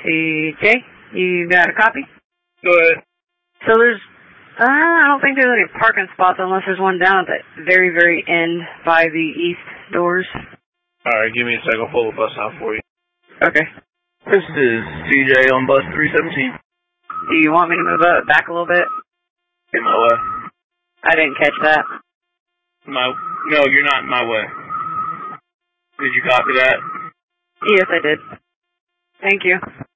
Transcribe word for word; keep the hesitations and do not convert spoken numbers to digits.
C J, you got a copy? Go ahead. So there's, uh, I don't think there's any parking spots unless there's one down at the very, very end by the east doors. Alright, give me a second. I'll pull the bus out for you. Okay. This is C J on bus three seventeen. Do you want me to move up back a little bit? In my way. I didn't catch that. My, no, you're not in my way. Did you copy that? Yes, I did. Thank you.